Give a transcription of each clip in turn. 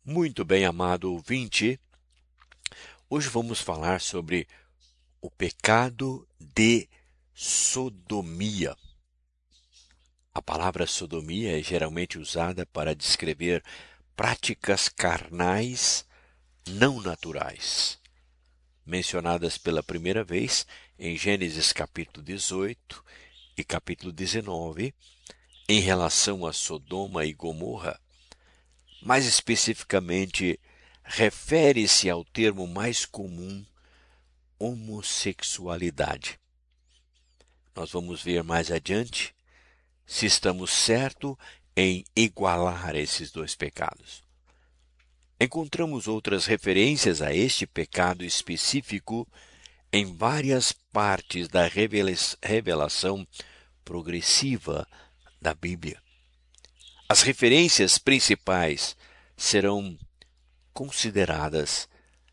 Muito bem, amado ouvinte, hoje vamos falar sobre o pecado de sodomia. A palavra sodomia é geralmente usada para descrever práticas carnais não naturais, mencionadas pela primeira vez em Gênesis capítulo 18 e capítulo 19, em relação a Sodoma e Gomorra. Mais especificamente, refere-se ao termo mais comum, homossexualidade. Nós vamos ver mais adiante se estamos certos em igualar esses dois pecados. Encontramos outras referências a este pecado específico em várias partes da revelação progressiva da Bíblia. As referências principais serão consideradas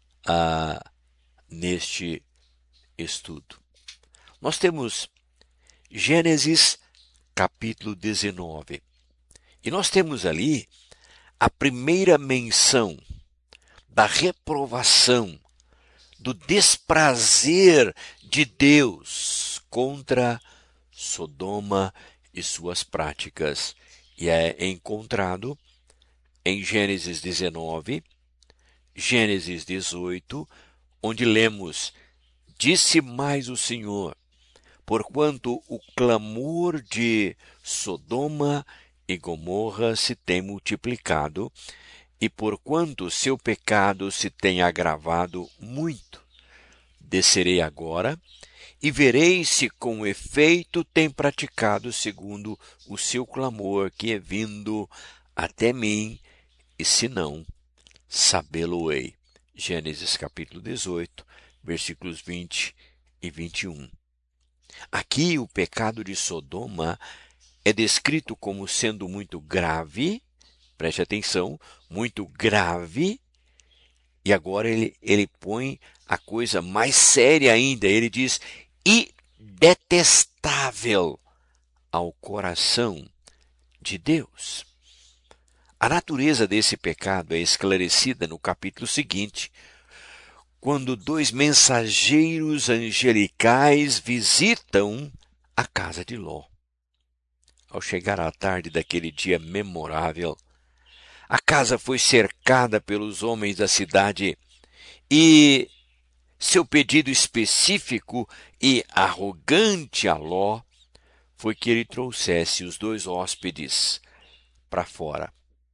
neste estudo. Nós temos Gênesis capítulo 19. E nós temos ali a primeira menção da reprovação, do desprazer de Deus contra Sodoma e suas práticas. E é encontrado em Gênesis 19, Gênesis 18, onde lemos: Disse mais o Senhor, porquanto o clamor de Sodoma e Gomorra se tem multiplicado, e porquanto seu pecado se tem agravado muito, descerei agora e verei se com efeito tem praticado segundo o seu clamor que é vindo até mim, e se não, sabê-lo-ei. Gênesis capítulo 18, versículos 20 e 21. Aqui o pecado de Sodoma é descrito como sendo muito grave, preste atenção, muito grave, e agora ele põe a coisa mais séria ainda, ele diz, e detestável ao coração de Deus. A natureza desse pecado é esclarecida no capítulo seguinte, quando dois mensageiros angelicais visitam a casa de Ló. Ao chegar à tarde daquele dia memorável, a casa foi cercada pelos homens da cidade e seu pedido específico e arrogante a Ló foi que ele trouxesse os dois hóspedes para fora.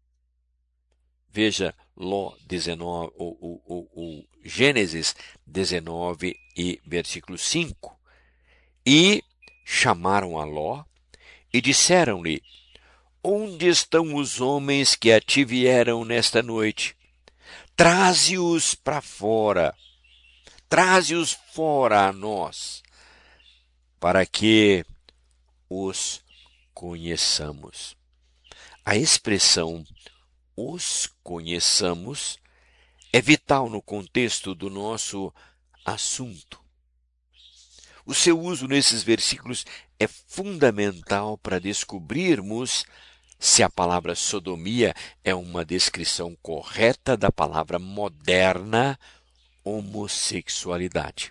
Veja Ló 19, o Gênesis 19 e versículo 5. E chamaram a Ló e disseram-lhe: Onde estão os homens que a ti vieram nesta noite? Traze-os para fora, traze-os fora a nós, para que os conheçamos. A expressão os conheçamos é vital no contexto do nosso assunto. O seu uso nesses versículos é fundamental para descobrirmos se a palavra sodomia é uma descrição correta da palavra moderna homossexualidade.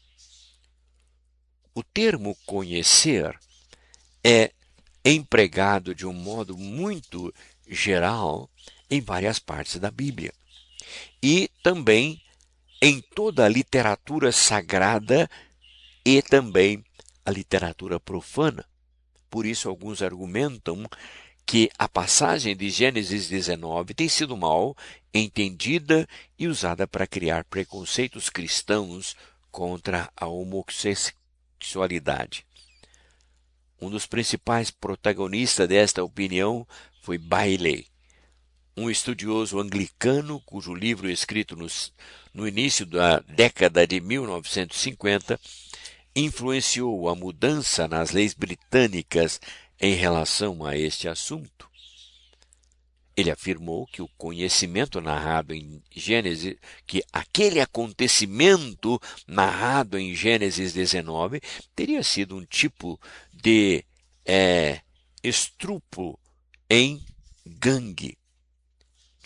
O termo conhecer é empregado de um modo muito geral em várias partes da Bíblia e também em toda a literatura sagrada e também a literatura profana. Por isso, alguns argumentam que a passagem de Gênesis 19 tem sido mal entendida e usada para criar preconceitos cristãos contra a homossexualidade. Um dos principais protagonistas desta opinião foi Bailey, um estudioso anglicano cujo livro, escrito no início da década de 1950, influenciou a mudança nas leis britânicas em relação a este assunto. Ele afirmou que o conhecimento narrado em Gênesis, que aquele acontecimento narrado em Gênesis 19 teria sido um tipo de estupro em gangue.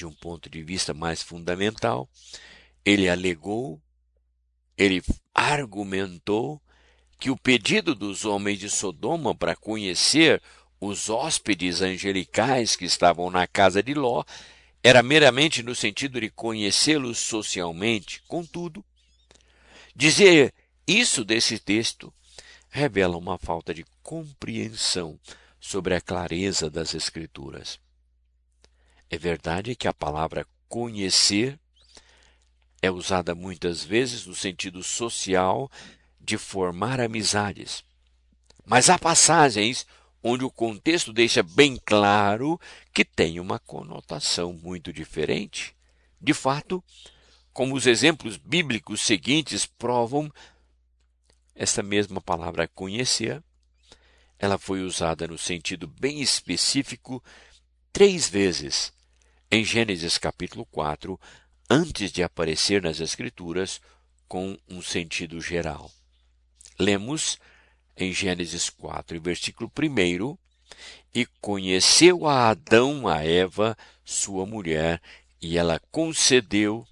de um ponto de vista mais fundamental, ele alegou, ele argumentou que o pedido dos homens de Sodoma para conhecer os hóspedes angelicais que estavam na casa de Ló era meramente no sentido de conhecê-los socialmente. Contudo, dizer isso desse texto revela uma falta de compreensão sobre a clareza das Escrituras. É verdade que a palavra conhecer é usada muitas vezes no sentido social de formar amizades. Mas há passagens onde o contexto deixa bem claro que tem uma conotação muito diferente. De fato, como os exemplos bíblicos seguintes provam, esta mesma palavra conhecer, ela foi usada no sentido bem específico 3 vezes em Gênesis capítulo 4, antes de aparecer nas Escrituras com um sentido geral. Lemos em Gênesis 4, versículo 1, e conheceu a Adão, a Eva, sua mulher, e ela concebeu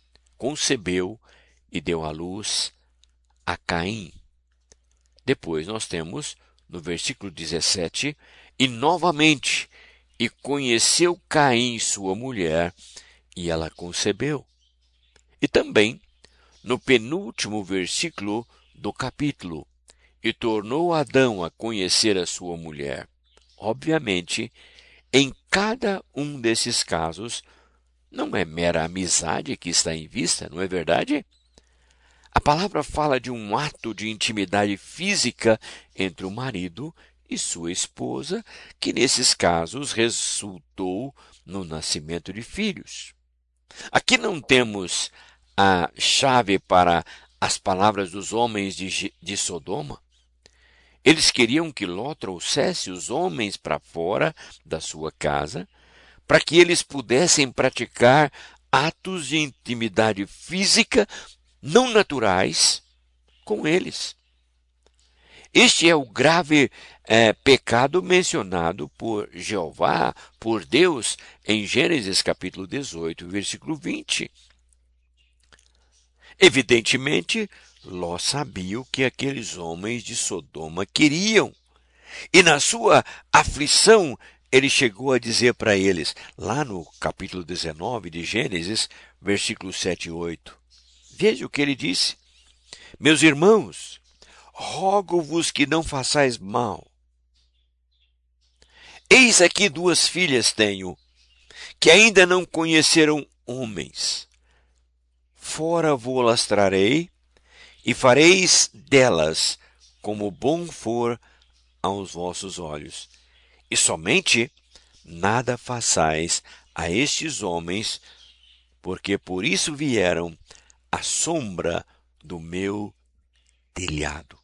e deu à luz a Caim. Depois nós temos, no versículo 17, e novamente, e conheceu Caim, sua mulher, e ela concebeu. E também, no penúltimo versículo do capítulo, e tornou Adão a conhecer a sua mulher. Obviamente, em cada um desses casos, não é mera amizade que está em vista, não é verdade? A palavra fala de um ato de intimidade física entre o marido e sua esposa, que nesses casos resultou no nascimento de filhos. Aqui não temos a chave para as palavras dos homens de Sodoma. Eles queriam que Ló trouxesse os homens para fora da sua casa, para que eles pudessem praticar atos de intimidade física não naturais com eles. Este é o grave pecado mencionado por Jeová, por Deus, em Gênesis capítulo 18, versículo 20. Evidentemente, Ló sabia o que aqueles homens de Sodoma queriam. E na sua aflição, ele chegou a dizer para eles, lá no capítulo 19 de Gênesis, versículos 7 e 8. Veja o que ele disse. Meus irmãos, rogo-vos que não façais mal. Eis aqui 2 filhas tenho, que ainda não conheceram homens. Fora vô-las trarei, e fareis delas como bom for aos vossos olhos. E somente nada façais a estes homens, porque por isso vieram à sombra do meu telhado.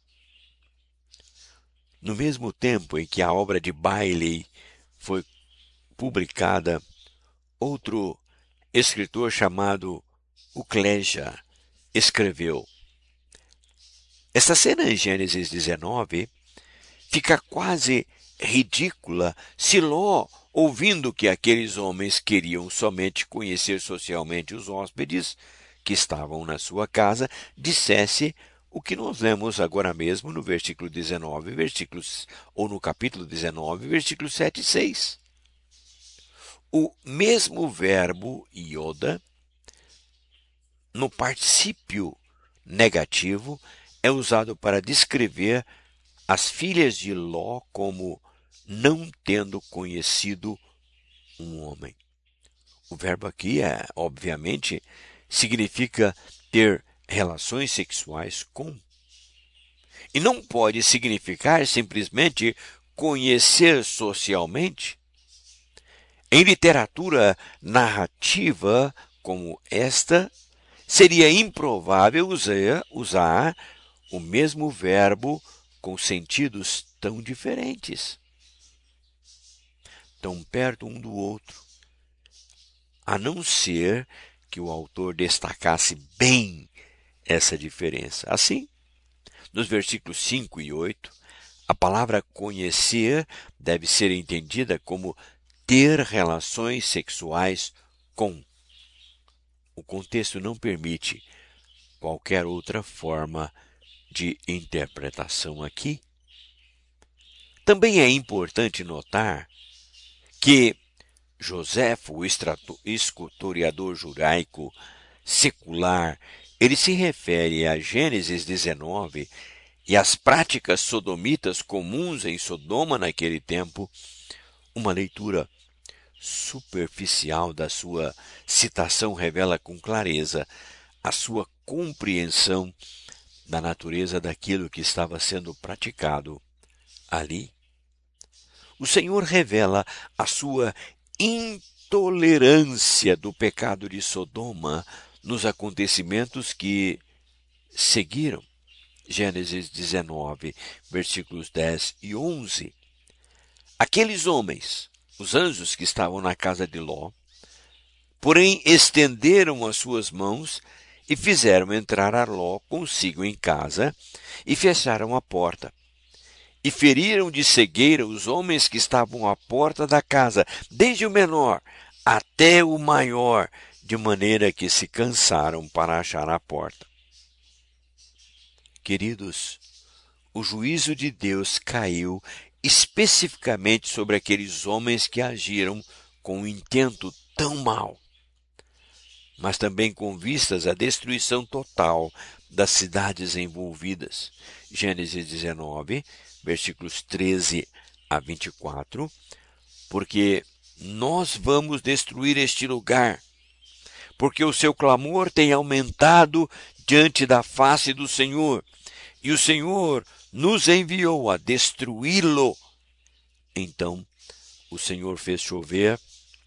No mesmo tempo em que a obra de Bailey foi publicada, outro escritor chamado Ucleja escreveu: esta cena em Gênesis 19 fica quase ridícula se Ló, ouvindo que aqueles homens queriam somente conhecer socialmente os hóspedes que estavam na sua casa, dissesse o que nós lemos agora mesmo no versículo 19, ou no capítulo 19, versículos 7 e 6. O mesmo verbo ioda, no particípio negativo, é usado para descrever as filhas de Ló como não tendo conhecido um homem. O verbo aqui, obviamente, significa ter relações sexuais com. E não pode significar simplesmente conhecer socialmente. Em literatura narrativa como esta, seria improvável usar o mesmo verbo com sentidos tão diferentes, tão perto um do outro, a não ser que o autor destacasse bem essa diferença. Assim, nos versículos 5 e 8, a palavra conhecer deve ser entendida como ter relações sexuais com. O contexto não permite qualquer outra forma de interpretação aqui. Também é importante notar que Joséfo, o historiador judaico secular, ele se refere a Gênesis 19 e às práticas sodomitas comuns em Sodoma naquele tempo. Uma leitura superficial da sua citação revela com clareza a sua compreensão da natureza daquilo que estava sendo praticado ali. O Senhor revela a sua intolerância do pecado de Sodoma nos acontecimentos que seguiram. Gênesis 19, versículos 10 e 11. Aqueles homens, os anjos que estavam na casa de Ló, porém estenderam as suas mãos e fizeram entrar a Ló consigo em casa e fecharam a porta. E feriram de cegueira os homens que estavam à porta da casa, desde o menor até o maior, de maneira que se cansaram para achar a porta. Queridos, o juízo de Deus caiu especificamente sobre aqueles homens que agiram com um intento tão mau, mas também com vistas à destruição total das cidades envolvidas. Gênesis 19, versículos 13 a 24, porque nós vamos destruir este lugar, porque o seu clamor tem aumentado diante da face do Senhor, e o Senhor nos enviou a destruí-lo. Então o Senhor fez chover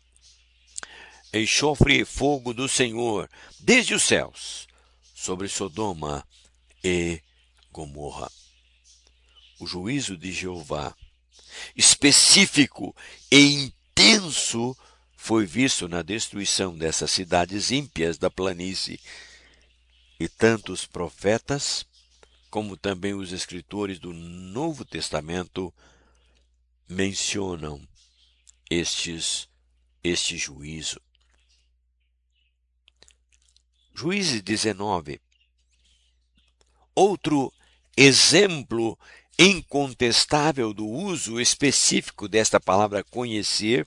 enxofre e fogo do Senhor desde os céus sobre Sodoma e Gomorra. O juízo de Jeová, específico e intenso, foi visto na destruição dessas cidades ímpias da planície. E tanto os profetas, como também os escritores do Novo Testamento, mencionam este juízo. Juízes 19. Outro exemplo incontestável do uso específico desta palavra conhecer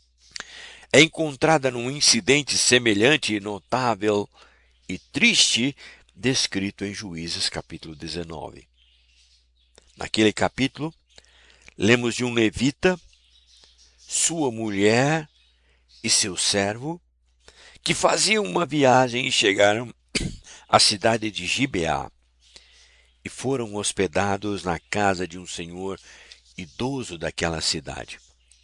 é encontrada num incidente semelhante e notável e triste descrito em Juízes capítulo 19. Naquele capítulo, lemos de um levita, sua mulher e seu servo, que faziam uma viagem e chegaram à cidade de Gibeá e foram hospedados na casa de um senhor idoso daquela cidade.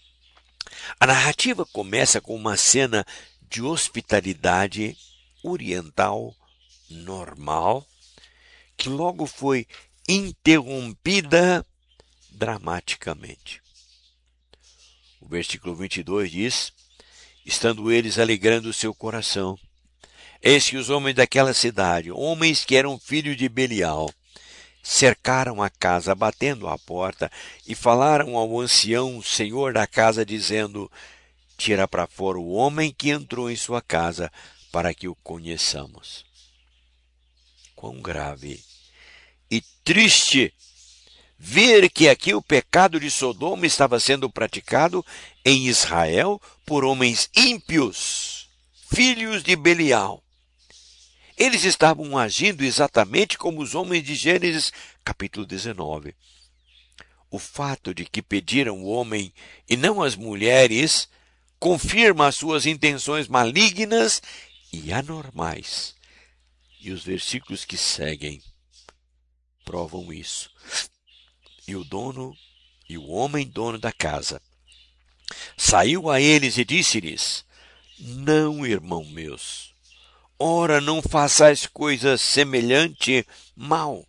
A narrativa começa com uma cena de hospitalidade oriental normal, que logo foi interrompida dramaticamente. O versículo 22 diz: estando eles alegrando o seu coração, eis que os homens daquela cidade, homens que eram filhos de Belial, cercaram a casa, batendo à porta, e falaram ao ancião, senhor da casa, dizendo: tira para fora o homem que entrou em sua casa, para que o conheçamos. Quão grave e triste ver que aqui o pecado de Sodoma estava sendo praticado em Israel por homens ímpios, filhos de Belial. Eles estavam agindo exatamente como os homens de Gênesis capítulo 19. O fato de que pediram o homem e não as mulheres confirma as suas intenções malignas e anormais. E os versículos que seguem provam isso. E o homem dono da casa saiu a eles e disse-lhes: não, irmão meus, ora não façais coisa semelhante mal.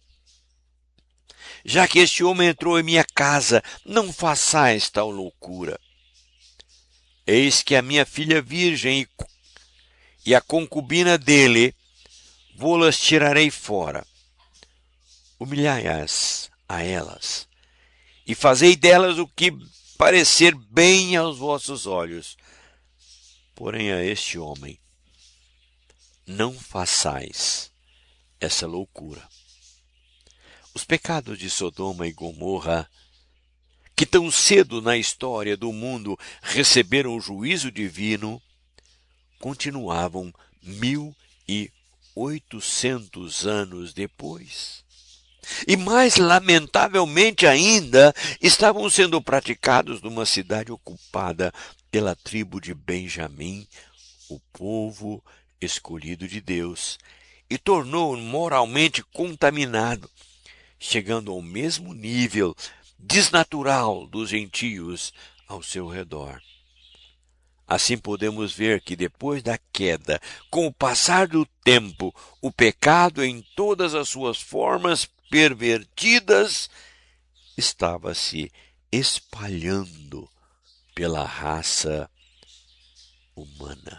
Já que este homem entrou em minha casa, não façais tal loucura. Eis que a minha filha virgem e a concubina dele vô-las tirarei fora. Humilhai-as a elas, e fazei delas o que parecer bem aos vossos olhos. Porém, a este homem, não façais essa loucura. Os pecados de Sodoma e Gomorra, que tão cedo na história do mundo receberam o juízo divino, continuavam 1.800 anos depois. E mais lamentavelmente ainda, estavam sendo praticados numa cidade ocupada pela tribo de Benjamim, o povo escolhido de Deus, e tornou moralmente contaminado, chegando ao mesmo nível desnatural dos gentios ao seu redor. Assim podemos ver que depois da queda, com o passar do tempo, o pecado em todas as suas formas pervertidas estava se espalhando pela raça humana.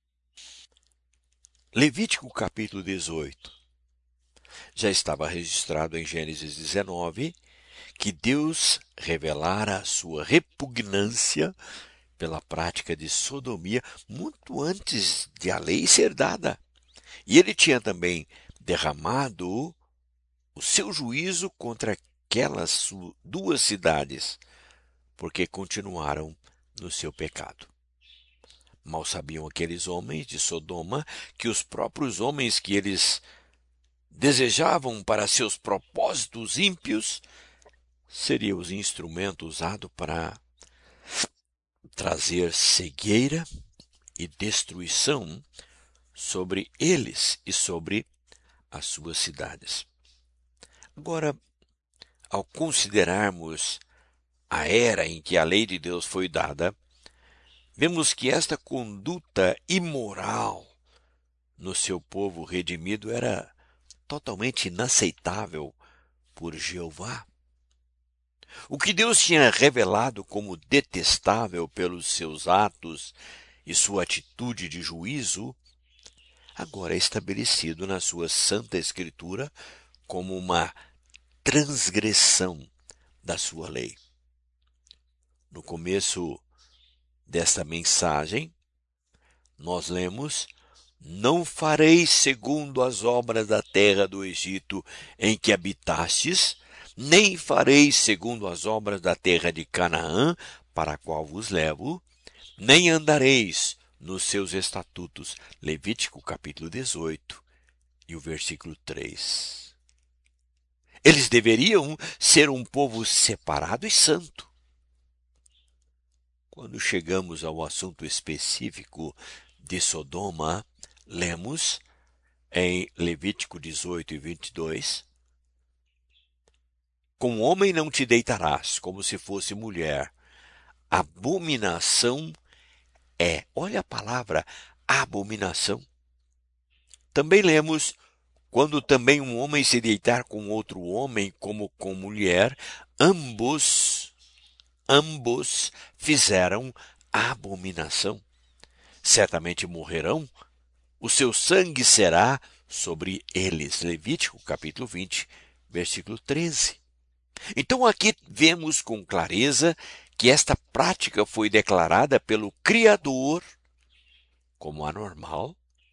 Levítico capítulo 18 já estava registrado em Gênesis 19 que Deus revelara a sua repugnância pela prática de sodomia muito antes de a lei ser dada. E ele tinha também derramado o seu juízo contra aquelas duas cidades, porque continuaram no seu pecado. Mal sabiam aqueles homens de Sodoma que os próprios homens que eles desejavam para seus propósitos ímpios seriam os instrumentos usados para trazer cegueira e destruição sobre eles e sobre as suas cidades. Agora, ao considerarmos a era em que a lei de Deus foi dada, vemos que esta conduta imoral no seu povo redimido era totalmente inaceitável por Jeová. O que Deus tinha revelado como detestável pelos seus atos e sua atitude de juízo, agora é estabelecido na sua Santa Escritura como uma transgressão da sua lei. No começo desta mensagem, nós lemos: não fareis segundo as obras da terra do Egito em que habitastes, nem fareis segundo as obras da terra de Canaã, para a qual vos levo, nem andareis nos seus estatutos. Levítico capítulo 18 e o versículo 3. Eles deveriam ser um povo separado e santo. Quando chegamos ao assunto específico de Sodoma, lemos em Levítico 18 e 22, com homem não te deitarás, como se fosse mulher. Abominação é, olha a palavra, abominação. Também lemos, quando também um homem se deitar com outro homem como com mulher, ambos fizeram abominação. Certamente morrerão, o seu sangue será sobre eles. Levítico capítulo 20, versículo 13. Então aqui vemos com clareza que esta prática foi declarada pelo Criador como anormal,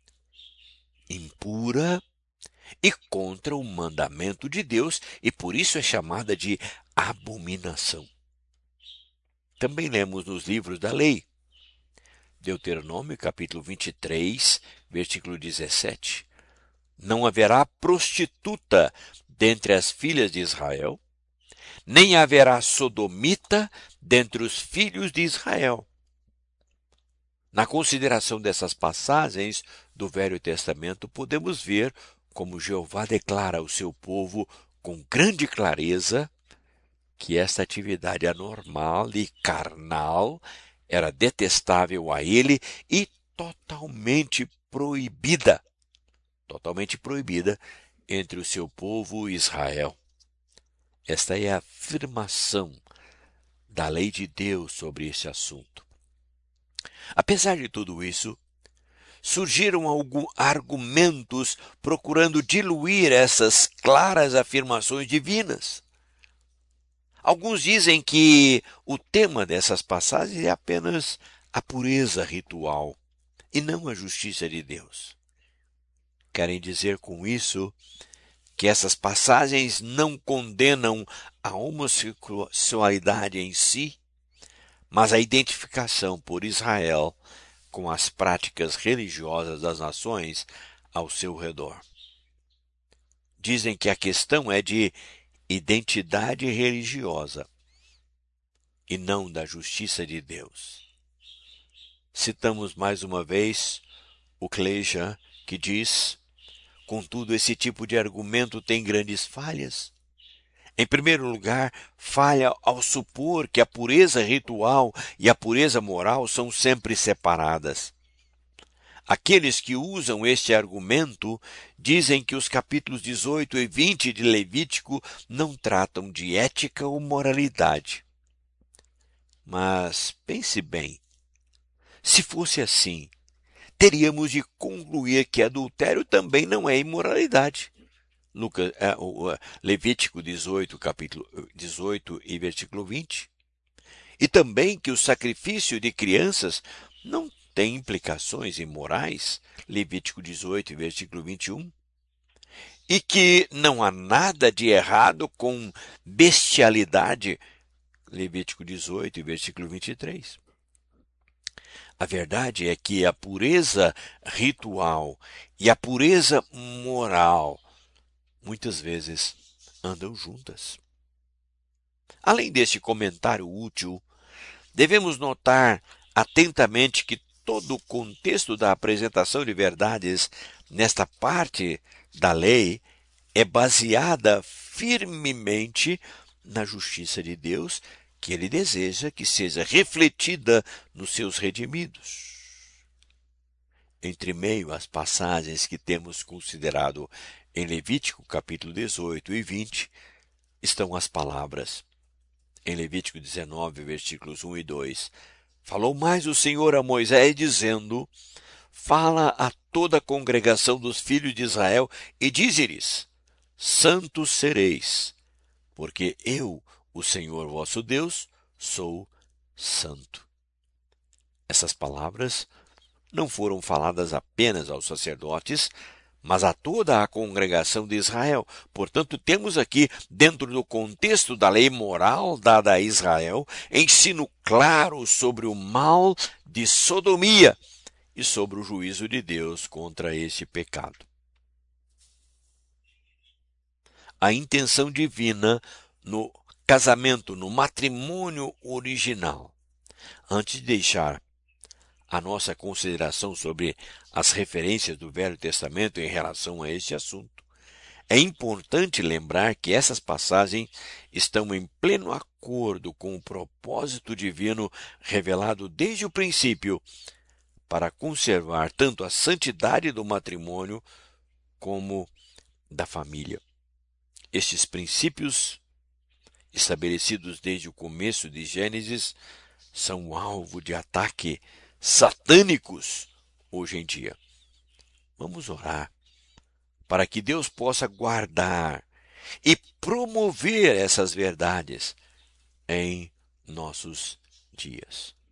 impura e contra o mandamento de Deus, e por isso é chamada de abominação. Também lemos nos livros da lei, Deuteronômio capítulo 23, versículo 17. Não haverá prostituta dentre as filhas de Israel, nem haverá sodomita dentre os filhos de Israel. Na consideração dessas passagens do Velho Testamento, podemos ver como Jeová declara ao seu povo com grande clareza que esta atividade anormal e carnal era detestável a ele e totalmente proibida entre o seu povo Israel. Esta é a afirmação da lei de Deus sobre esse assunto. Apesar de tudo isso, surgiram alguns argumentos procurando diluir essas claras afirmações divinas. Alguns dizem que o tema dessas passagens é apenas a pureza ritual, e não a justiça de Deus. Querem dizer com isso que essas passagens não condenam a homossexualidade em si, mas a identificação por Israel com as práticas religiosas das nações ao seu redor. Dizem que a questão é de identidade religiosa e não da justiça de Deus. Citamos mais uma vez o Kleicha, que diz: contudo, esse tipo de argumento tem grandes falhas. Em primeiro lugar, falha ao supor que a pureza ritual e a pureza moral são sempre separadas. Aqueles que usam este argumento dizem que os capítulos 18 e 20 de Levítico não tratam de ética ou moralidade. Mas pense bem, se fosse assim, teríamos de concluir que adultério também não é imoralidade. Levítico 18, capítulo 18 e versículo 20. E também que o sacrifício de crianças não tem implicações imorais. Levítico 18, versículo 21. E que não há nada de errado com bestialidade. Levítico 18, versículo 23. A verdade é que a pureza ritual e a pureza moral muitas vezes andam juntas. Além deste comentário útil, devemos notar atentamente que todo o contexto da apresentação de verdades nesta parte da lei é baseada firmemente na justiça de Deus, que ele deseja que seja refletida nos seus redimidos. Entre meio às passagens que temos considerado em Levítico capítulo 18 e 20, estão as palavras. Em Levítico 19, versículos 1 e 2, falou mais o Senhor a Moisés, dizendo: fala a toda a congregação dos filhos de Israel e dize-lhes: santos sereis, porque eu, o Senhor vosso Deus, sou santo. Essas palavras não foram faladas apenas aos sacerdotes, mas a toda a congregação de Israel. Portanto, temos aqui, dentro do contexto da lei moral dada a Israel, ensino claro sobre o mal de sodomia e sobre o juízo de Deus contra este pecado. A intenção divina no casamento, no matrimônio original. Antes de deixar a nossa consideração sobre as referências do Velho Testamento em relação a este assunto, é importante lembrar que essas passagens estão em pleno acordo com o propósito divino revelado desde o princípio para conservar tanto a santidade do matrimônio como da família. Estes princípios, estabelecidos desde o começo de Gênesis, são alvo de ataque satânicos hoje em dia. Vamos orar para que Deus possa guardar e promover essas verdades em nossos dias.